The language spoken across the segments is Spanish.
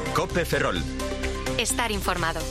COPE Ferrol. Estar informado.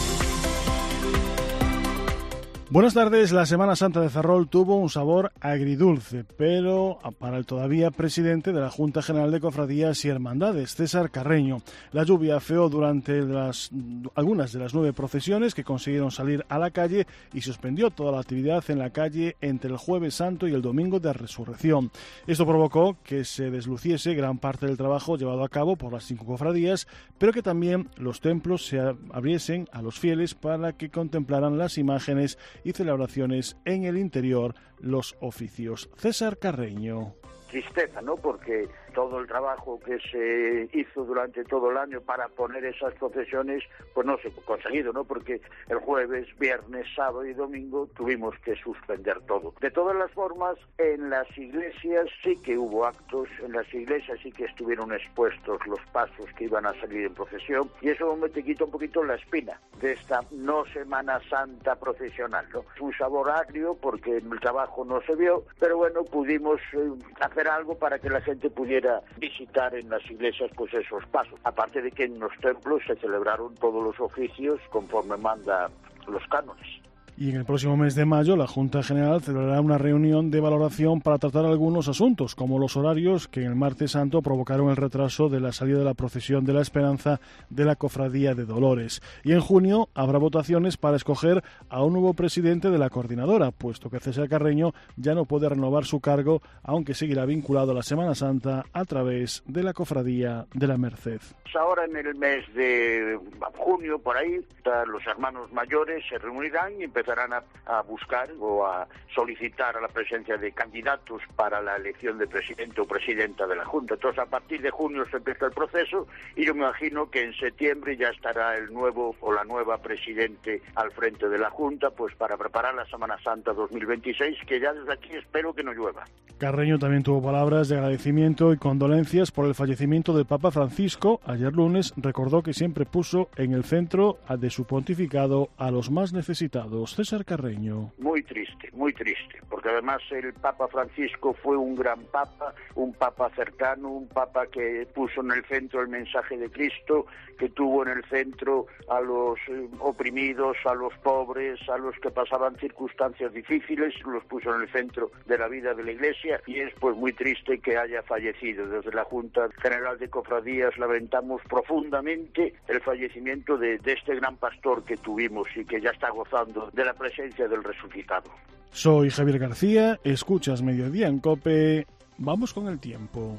Buenas tardes. La Semana Santa de Ferrol tuvo un sabor agridulce, pero para el todavía presidente de la Junta General de Cofradías y Hermandades, César Carreño. La lluvia afeó durante algunas de las 9 procesiones que consiguieron salir a la calle y suspendió toda la actividad en la calle entre el Jueves Santo y el Domingo de Resurrección. Esto provocó que se desluciese gran parte del trabajo llevado a cabo por las 5 cofradías, pero que también los templos se abriesen a los fieles para que contemplaran las imágenes y celebraciones en el interior, los oficios. César Carreño. Tristeza, ¿no? Porque todo el trabajo que se hizo durante todo el año para poner esas procesiones, pues no se ha conseguido, ¿no? Porque el jueves, viernes, sábado y domingo tuvimos que suspender todo. De todas las formas, en las iglesias sí que hubo actos, en las iglesias sí que estuvieron expuestos los pasos que iban a salir en procesión, y eso me te quita un poquito la espina de esta no Semana Santa procesional, ¿no? Un sabor agrio porque el trabajo no se vio, pero bueno, pudimos hacer algo para que la gente pudiera visitar en las iglesias pues esos pasos. Aparte de que en los templos se celebraron todos los oficios conforme manda los cánones. Y en el próximo mes de mayo, la Junta General celebrará una reunión de valoración para tratar algunos asuntos, como los horarios que en el Martes Santo provocaron el retraso de la salida de la procesión de la Esperanza de la Cofradía de Dolores. Y en junio habrá votaciones para escoger a un nuevo presidente de la coordinadora, puesto que César Carreño ya no puede renovar su cargo, aunque seguirá vinculado a la Semana Santa a través de la Cofradía de la Merced. Ahora en el mes de junio, por ahí, los hermanos mayores se reunirán y empezarán a buscar o a solicitar a la presencia de candidatos para la elección de presidente o presidenta de la Junta. Entonces, a partir de junio se empieza el proceso y yo me imagino que en septiembre ya estará el nuevo o la nueva presidente al frente de la Junta, pues para preparar la Semana Santa 2026, que ya desde aquí espero que no llueva. Carreño también tuvo palabras de agradecimiento y condolencias por el fallecimiento del Papa Francisco. Ayer lunes recordó que siempre puso en el centro de su pontificado a los más necesitados. César Carreño. Muy triste, porque además el Papa Francisco fue un gran Papa, un Papa cercano, un Papa que puso en el centro el mensaje de Cristo, que tuvo en el centro a los oprimidos, a los pobres, a los que pasaban circunstancias difíciles, los puso en el centro de la vida de la Iglesia, y es pues muy triste que haya fallecido. Desde la Junta General de Cofradías lamentamos profundamente el fallecimiento de este gran pastor que tuvimos y que ya está gozando de la presencia del resucitado. Soy Javier García, escuchas Mediodía en COPE. Vamos con el tiempo.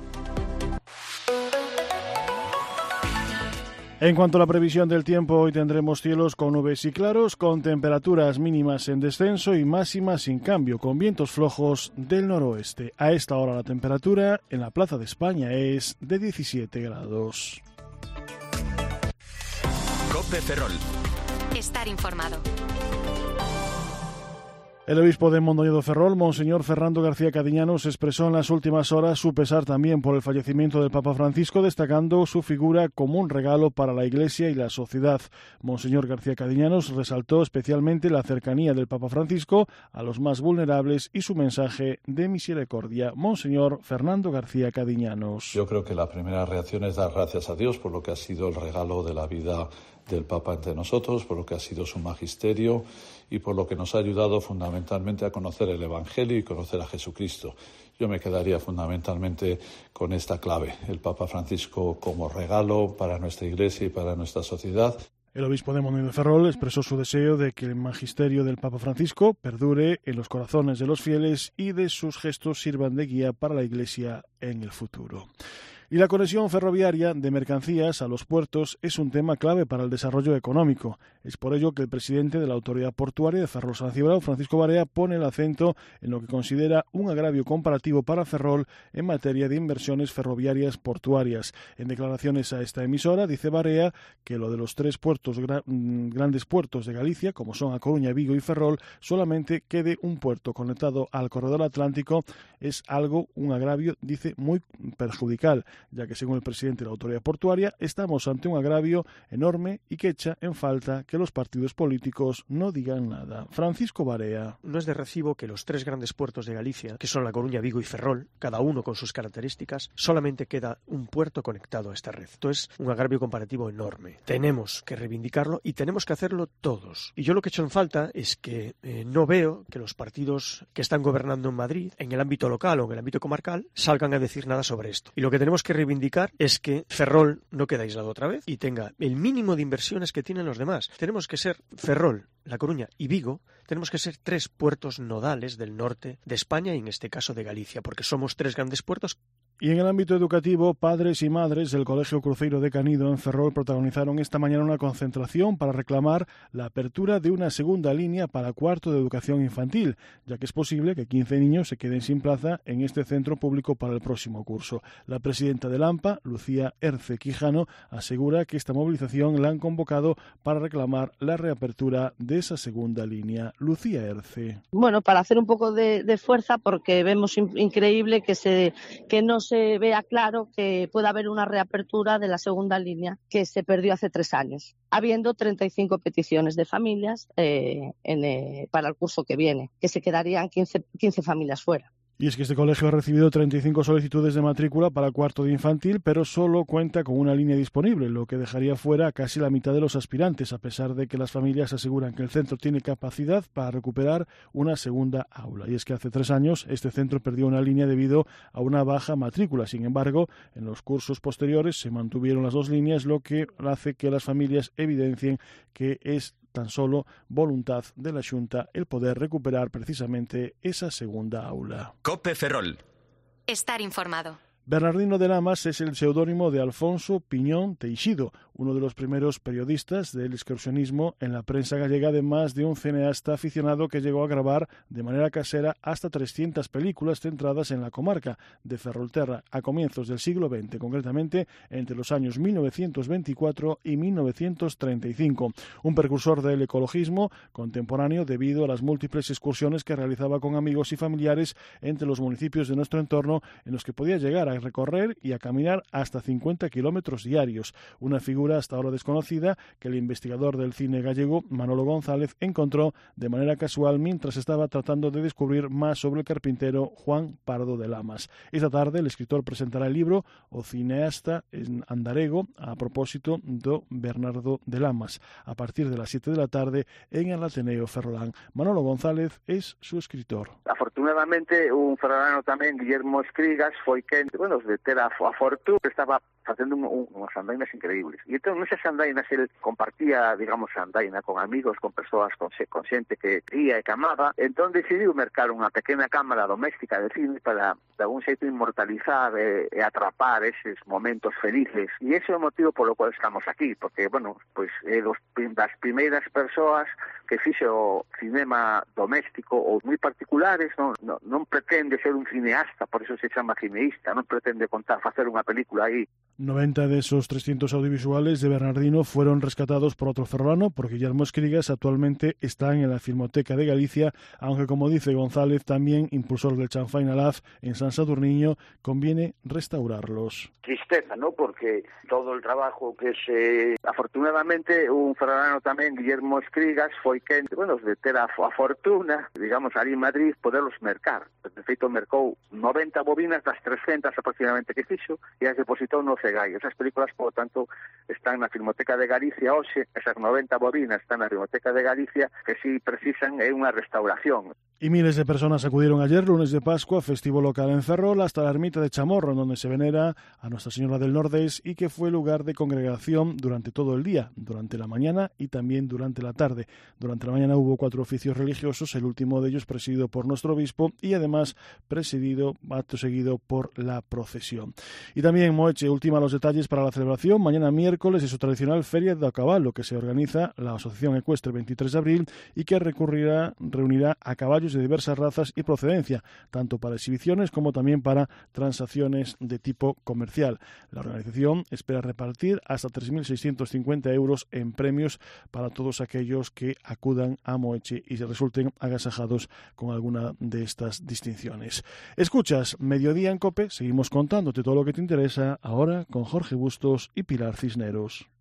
En cuanto a la previsión del tiempo, hoy tendremos cielos con nubes y claros, con temperaturas mínimas en descenso y máximas sin cambio, con vientos flojos del noroeste. A esta hora la temperatura en la Plaza de España es de 17 grados. COPE Ferrol. Estar informado. El obispo de Mondoñedo Ferrol, Monseñor Fernando García Cadiñanos, expresó en las últimas horas su pesar también por el fallecimiento del Papa Francisco, destacando su figura como un regalo para la Iglesia y la sociedad. Monseñor García Cadiñanos resaltó especialmente la cercanía del Papa Francisco a los más vulnerables y su mensaje de misericordia. Monseñor Fernando García Cadiñanos. Yo creo que la primera reacción es dar gracias a Dios por lo que ha sido el regalo de la vida del Papa entre nosotros, por lo que ha sido su magisterio y por lo que nos ha ayudado fundamentalmente a conocer el Evangelio y conocer a Jesucristo. Yo me quedaría fundamentalmente con esta clave, el Papa Francisco como regalo para nuestra Iglesia y para nuestra sociedad. El obispo de Mondoñedo Ferrol expresó su deseo de que el magisterio del Papa Francisco perdure en los corazones de los fieles y de sus gestos sirvan de guía para la Iglesia en el futuro. Y la conexión ferroviaria de mercancías a los puertos es un tema clave para el desarrollo económico. Es por ello que el presidente de la Autoridad Portuaria de Ferrol San Cibrao, Francisco Barea, pone el acento en lo que considera un agravio comparativo para Ferrol en materia de inversiones ferroviarias portuarias. En declaraciones a esta emisora, dice Barea que lo de los 3 puertos grandes puertos de Galicia, como son A Coruña, Vigo y Ferrol, solamente quede un puerto conectado al corredor atlántico, es un agravio, dice, muy perjudicial. ya que según el presidente de la autoridad portuaria estamos ante un agravio enorme y que echa en falta que los partidos políticos no digan nada. Francisco Barea. No es de recibo que los tres grandes puertos de Galicia, que son La Coruña, Vigo y Ferrol, cada uno con sus características, solamente queda un puerto conectado a esta red. Esto es un agravio comparativo enorme. Tenemos que reivindicarlo y tenemos que hacerlo todos. Y yo lo que he hecho en falta es que no veo que los partidos que están gobernando en Madrid, en el ámbito local o en el ámbito comarcal, salgan a decir nada sobre esto. Y lo que tenemos que reivindicar es que Ferrol no quede aislado otra vez y tenga el mínimo de inversiones que tienen los demás. Tenemos que ser Ferrol, La Coruña y Vigo, tenemos que ser tres puertos nodales del norte de España y en este caso de Galicia, porque somos tres grandes puertos. Y en el ámbito educativo, padres y madres del Colegio Cruceiro de Canido en Ferrol protagonizaron esta mañana una concentración para reclamar la apertura de una segunda línea para cuarto de educación infantil, ya que es posible que 15 niños se queden sin plaza en este centro público para el próximo curso. La presidenta del AMPA, Lucía Erce Quijano, asegura que esta movilización la han convocado para reclamar la reapertura de esa segunda línea. Lucía Erce. Bueno, para hacer un poco de fuerza, porque vemos increíble que no se vea claro que pueda haber una reapertura de la segunda línea que se perdió hace 3 años, habiendo 35 peticiones de familias para el curso que viene, que se quedarían 15 familias fuera. Y es que este colegio ha recibido 35 solicitudes de matrícula para cuarto de infantil, pero solo cuenta con una línea disponible, lo que dejaría fuera a casi la mitad de los aspirantes, a pesar de que las familias aseguran que el centro tiene capacidad para recuperar una segunda aula. Y es que hace 3 años este centro perdió una línea debido a una baja matrícula. Sin embargo, en los cursos posteriores se mantuvieron las 2 líneas, lo que hace que las familias evidencien que es tan solo voluntad de la Xunta el poder recuperar precisamente esa segunda aula. COPE Ferrol. Estar informado. Bernardino de Lamas es el seudónimo de Alfonso Piñón Teixido, uno de los primeros periodistas del excursionismo en la prensa gallega, además de un cineasta aficionado que llegó a grabar de manera casera hasta 300 películas centradas en la comarca de Ferrolterra a comienzos del siglo XX, concretamente entre los años 1924 y 1935. Un precursor del ecologismo contemporáneo debido a las múltiples excursiones que realizaba con amigos y familiares entre los municipios de nuestro entorno, en los que podía llegar a recorrer y a caminar hasta 50 kilómetros diarios. Una figura hasta ahora desconocida que el investigador del cine gallego Manolo González encontró de manera casual mientras estaba tratando de descubrir más sobre el carpintero Juan Pardo de Lamas. Esta tarde el escritor presentará el libro O cineasta en Andarego a propósito de Bernardo de Lamas a partir de las 7 de la tarde en el Ateneo Ferrolán. Manolo González es su escritor. Afortunadamente un ferrolano tamén, Guillermo Escrigas, foi quen de ter a fortuna que estaba facendo unhas andainas increíbles. E entón, nesas andainas, ele compartía, digamos, a andaina con amigos, con persoas, con xente que ría e que amaba. Entón, decidiu mercar unha pequena cámara doméstica de cine para, de algún xeito, inmortalizar e atrapar eses momentos felices. E ese é o motivo polo cual estamos aquí, porque, bueno, pois, das primeiras persoas que fixo cinema doméstico ou moi particulares, non pretende ser un cineasta, por eso se chama cineísta, non pretende facer unha película aí. 90 de esos 300 audiovisuales de Bernardino fueron rescatados por otro ferrolano, por Guillermo Escrigas. Actualmente están en la Filmoteca de Galicia, aunque, como dice González, también impulsor del Chanfai na Laz en San Sadurniño, conviene restaurarlos. Tristeza, ¿no? Porque todo el trabajo que afortunadamente, un ferrolano tamén, Guillermo Escrigas, foi quen, de ter a fortuna, digamos, ali en Madrid, poderlos mercar. De feito, mercou 90 bobinas das 300 aproximadamente que fixo e as depositou no Cegai. Esas películas, por tanto, están na Filmoteca de Galicia hoxe, esas 90 bobinas están na Filmoteca de Galicia, que si precisan é unha restauración. Y miles de personas acudieron ayer, lunes de Pascua, festivo local en Ferrol, hasta la ermita de Chamorro, en donde se venera a Nuestra Señora del Nordés y que fue lugar de congregación durante todo el día, durante la mañana y también durante la tarde. Durante la mañana hubo 4 oficios religiosos, el último de ellos presidido por nuestro obispo y además presidido, acto seguido, por la procesión. Y también Moeche ultima los detalles para la celebración. Mañana miércoles es su tradicional Feria do Caballo, que se organiza la Asociación Ecuestre 23 de abril y que reunirá a caballos caballos de diversas razas y procedencia, tanto para exhibiciones como también para transacciones de tipo comercial. La organización espera repartir hasta 3.650 euros en premios para todos aquellos que acudan a Moeche y se resulten agasajados con alguna de estas distinciones. Escuchas Mediodía en COPE, seguimos contándote todo lo que te interesa ahora con Jorge Bustos y Pilar Cisneros.